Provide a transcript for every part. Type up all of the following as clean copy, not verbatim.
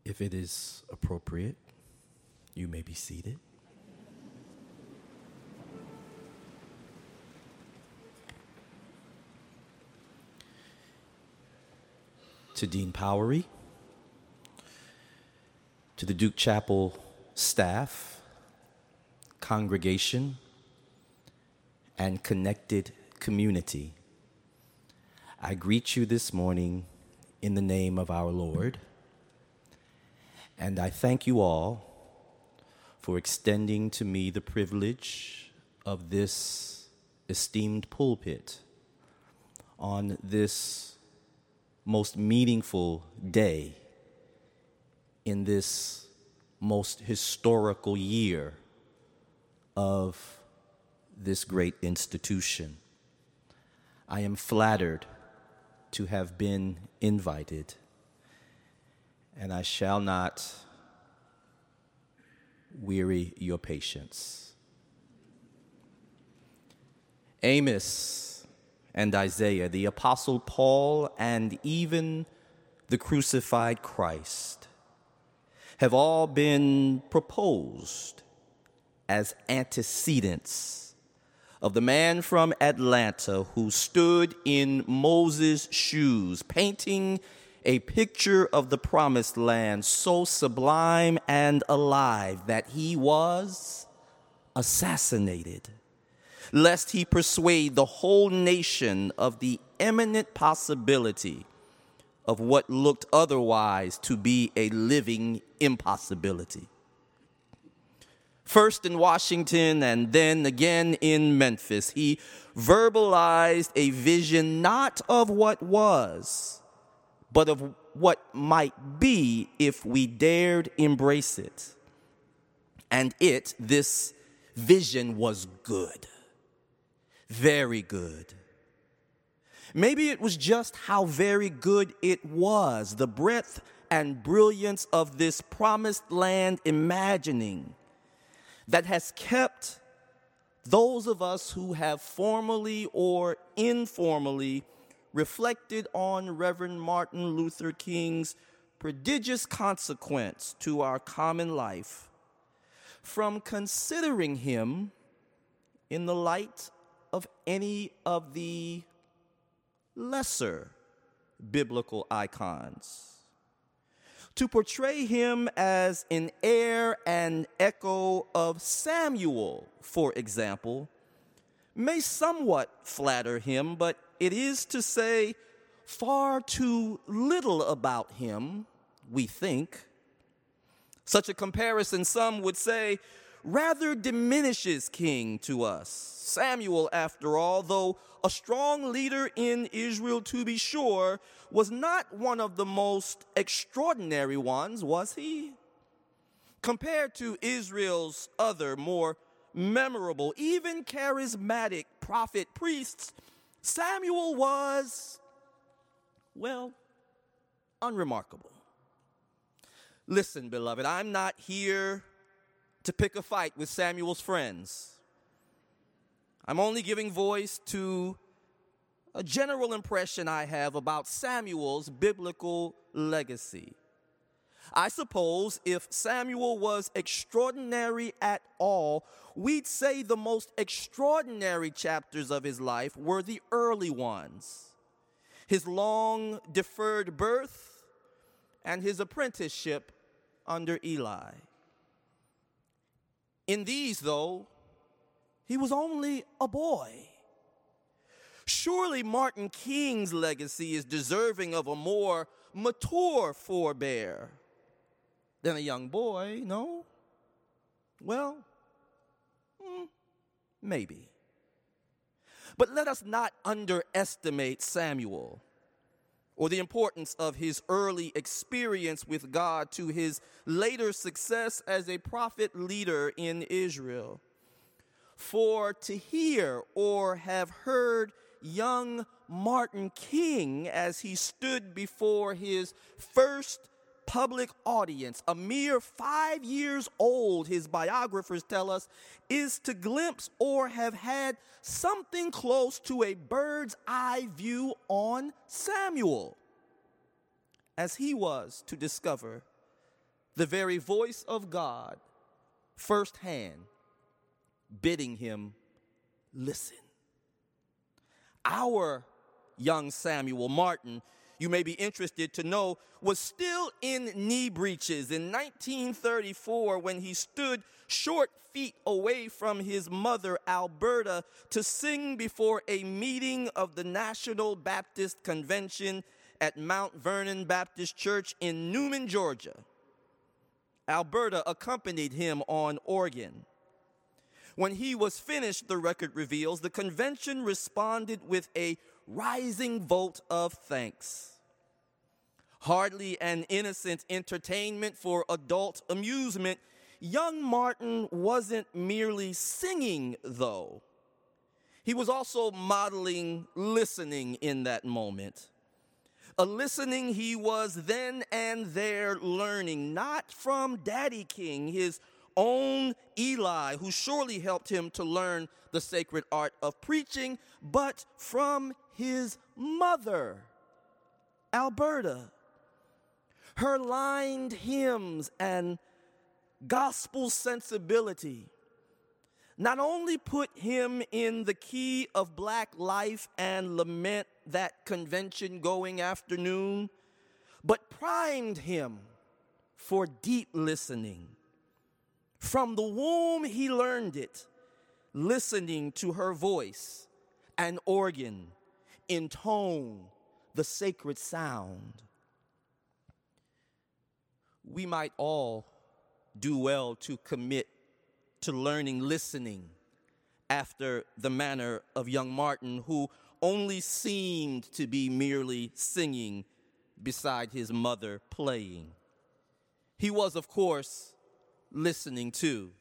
If it is appropriate, you may be seated. To Dean Powery, to the Duke Chapel staff, congregation, and connected community, I greet you this morning in the name of our Lord, and I thank you all for extending to me the privilege of this esteemed pulpit on this most meaningful day in this most historical year of this great institution. I am flattered to have been invited, and I shall not weary your patience. Amos and Isaiah, the Apostle Paul, and even the crucified Christ have all been proposed as antecedents of the man from Atlanta who stood in Moses' shoes, painting a picture of the promised land so sublime and alive that he was assassinated, lest he persuade the whole nation of the imminent possibility of what looked otherwise to be a living impossibility. First in Washington and then again in Memphis, he verbalized a vision not of what was, but of what might be if we dared embrace it. And this vision was good. Very good. Maybe it was just how very good it was, the breadth and brilliance of this promised land imagining, that has kept those of us who have formally or informally reflected on Reverend Martin Luther King's prodigious consequence to our common life from considering him in the light of any of the lesser biblical icons. To portray him as an heir and echo of Samuel, for example, may somewhat flatter him, but it is to say far too little about him, we think. Such a comparison, some would say, rather diminishes King to us. Samuel, after all, though a strong leader in Israel to be sure, was not one of the most extraordinary ones, was he? Compared to Israel's other, more memorable, even charismatic prophet priests, Samuel was, well, unremarkable. Listen, beloved, I'm not here to pick a fight with Samuel's friends. I'm only giving voice to a general impression I have about Samuel's biblical legacy. I suppose if Samuel was extraordinary at all, we'd say the most extraordinary chapters of his life were the early ones. His long deferred birth and his apprenticeship under Eli. In these, though, he was only a boy. Surely Martin King's legacy is deserving of a more mature forebear than a young boy, no? Well, maybe. But let us not underestimate Samuel or the importance of his early experience with God to his later success as a prophet leader in Israel. For to hear or have heard young Martin King as he stood before his first public audience, a mere 5 years old, his biographers tell us, is to glimpse or have had something close to a bird's eye view on Samuel, as he was to discover the very voice of God firsthand, bidding him listen. Our young Samuel Martin, you may be interested to know, was still in knee breeches in 1934 when he stood short feet away from his mother, Alberta, to sing before a meeting of the National Baptist Convention at Mount Vernon Baptist Church in Newman, Georgia. Alberta accompanied him on organ. When he was finished, the record reveals, the convention responded with a rising vote of thanks. Hardly an innocent entertainment for adult amusement, young Martin wasn't merely singing, though. He was also modeling listening in that moment. A listening he was then and there learning, not from Daddy King, his own Eli, who surely helped him to learn the sacred art of preaching, but from his mother, Alberta. Her lined hymns and gospel sensibility not only put him in the key of black life and lament that convention-going afternoon, but primed him for deep listening. From the womb he learned it, listening to her voice and organ intone the sacred sound. We might all do well to commit to learning listening after the manner of young Martin, who only seemed to be merely singing beside his mother playing. He was, of course, listening too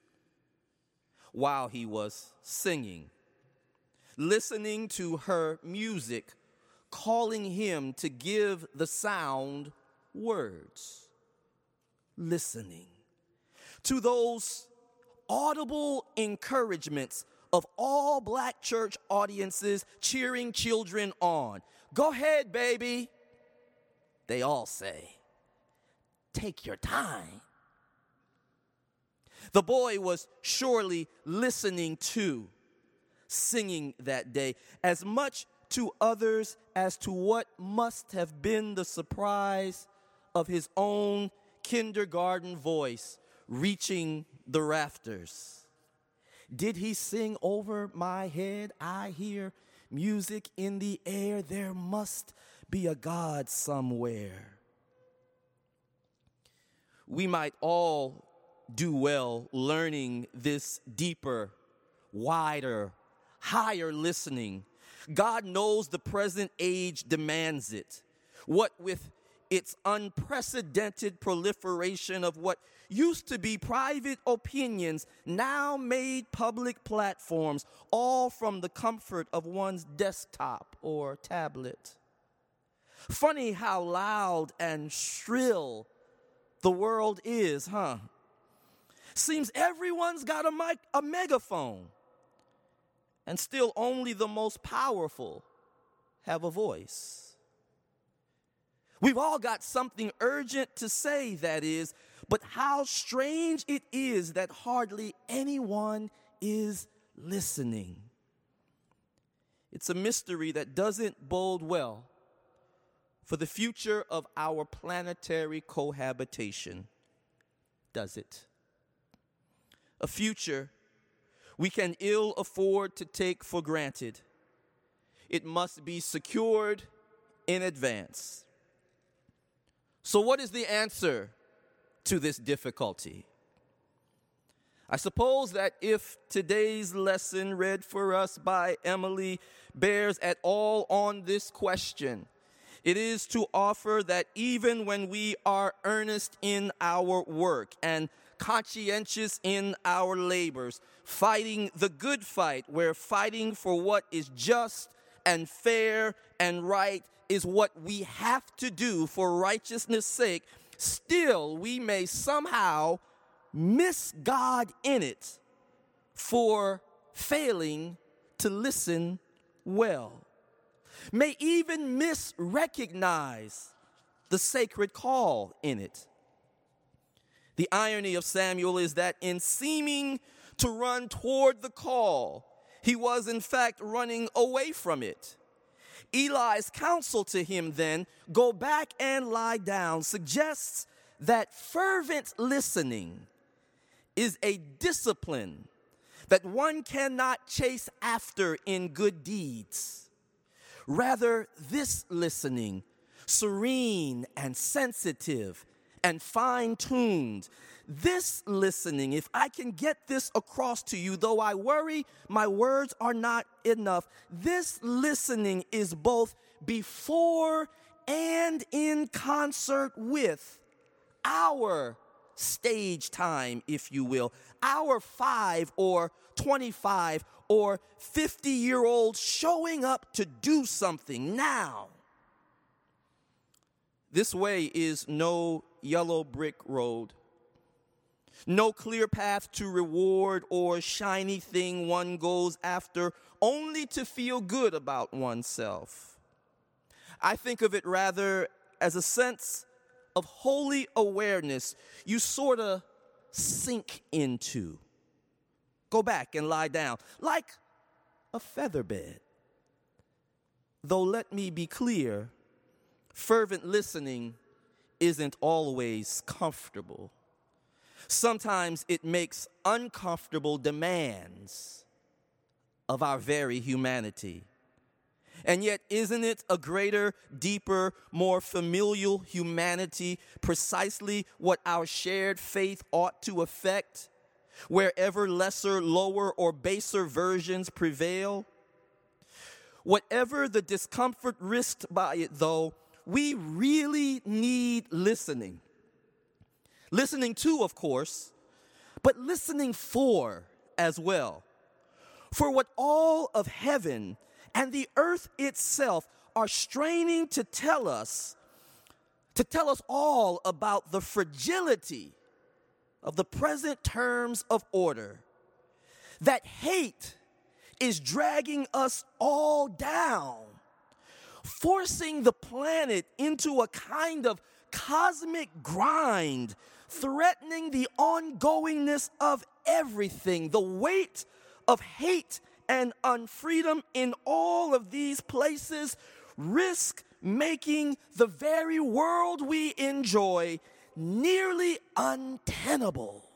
while he was singing, listening to her music, calling him to give the sound words, listening to those audible encouragements of all black church audiences cheering children on. Go ahead, baby, they all say. Take your time. The boy was surely listening to, singing that day, as much to others as to what must have been the surprise of his own kindergarten voice reaching the rafters. Did he sing over my head? I hear music in the air. There must be a God somewhere. We might all do well learning this deeper, wider, higher listening. God knows the present age demands it. What with its unprecedented proliferation of what used to be private opinions, now made public platforms, all from the comfort of one's desktop or tablet. Funny how loud and shrill the world is, huh? Seems everyone's got a megaphone, and still only the most powerful have a voice. We've all got something urgent to say, that is, but how strange it is that hardly anyone is listening. It's a mystery that doesn't bode well for the future of our planetary cohabitation, does it? A future we can ill afford to take for granted. It must be secured in advance. So what is the answer to this difficulty? I suppose that if today's lesson read for us by Emily bears at all on this question, it is to offer that even when we are earnest in our work and conscientious in our labors, fighting the good fight, where fighting for what is just and fair and right is what we have to do for righteousness' sake, still we may somehow miss God in it for failing to listen well. May even misrecognize the sacred call in it. The irony of Samuel is that in seeming to run toward the call, he was in fact running away from it. Eli's counsel to him then, go back and lie down, suggests that fervent listening is a discipline that one cannot chase after in good deeds. Rather, this listening, serene and sensitive and fine-tuned, this listening, if I can get this across to you, though I worry my words are not enough, this listening is both before and in concert with our stage time, if you will, our 5 or 25 or 50-year-olds showing up to do something now. This way is no yellow brick road, no clear path to reward or shiny thing one goes after only to feel good about oneself. I think of it rather as a sense of holy awareness you sort of sink into. Go back and lie down like a feather bed. Though let me be clear, fervent listening isn't always comfortable. Sometimes it makes uncomfortable demands of our very humanity. And yet, isn't it a greater, deeper, more familial humanity precisely what our shared faith ought to affect, wherever lesser, lower, or baser versions prevail? Whatever the discomfort risked by it, though, we really need listening. Listening to, of course, but listening for as well. For what all of heaven and the earth itself are straining to tell us all about the fragility of the present terms of order, that hate is dragging us all down, forcing the planet into a kind of cosmic grind, threatening the ongoingness of everything. The weight of hate and unfreedom in all of these places risk making the very world we enjoy nearly untenable.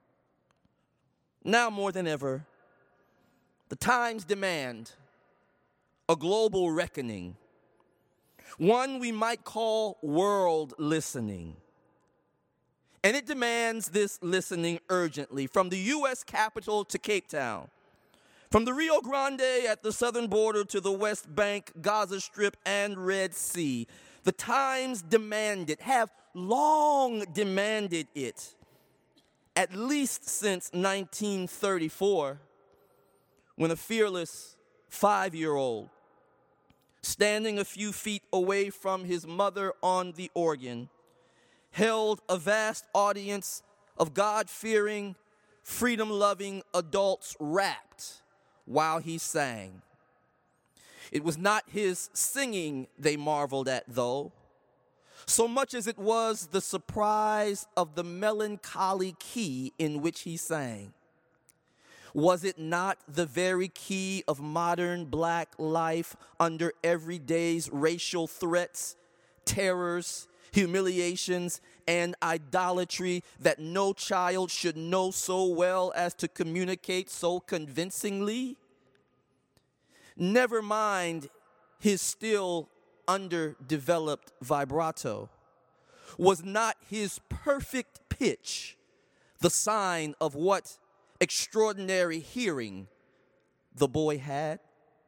Now more than ever, the times demand a global reckoning, one we might call world listening. And it demands this listening urgently, from the U.S. Capitol to Cape Town, from the Rio Grande at the southern border to the West Bank, Gaza Strip, and Red Sea. The times demand it, have long demanded it, at least since 1934, when a fearless 5-year-old, standing a few feet away from his mother on the organ, held a vast audience of God-fearing, freedom-loving adults rapt while he sang. It was not his singing they marveled at, though, so much as it was the surprise of the melancholy key in which he sang. Was it not the very key of modern black life under everyday's racial threats, terrors, humiliations, and idolatry that no child should know so well as to communicate so convincingly? Never mind his still underdeveloped vibrato. Was not his perfect pitch the sign of what extraordinary hearing the boy had?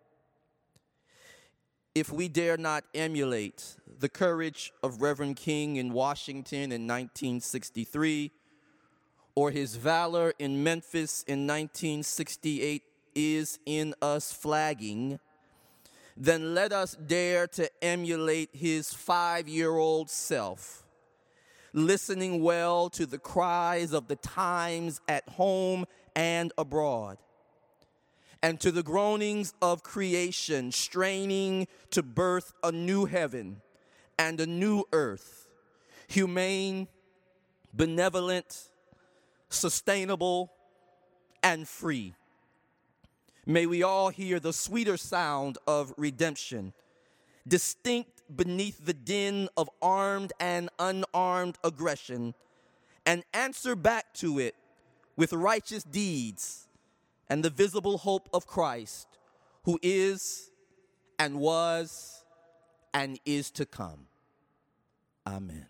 If we dare not emulate the courage of Reverend King in Washington in 1963, or his valor in Memphis in 1968 is in us flagging, then let us dare to emulate his 5-year-old self, listening well to the cries of the times at home and abroad, and to the groanings of creation straining to birth a new heaven and a new earth, humane, benevolent, sustainable, and free. May we all hear the sweeter sound of redemption, distinct beneath the din of armed and unarmed aggression, and answer back to it with righteous deeds and the visible hope of Christ, who is and was and is to come. Amen.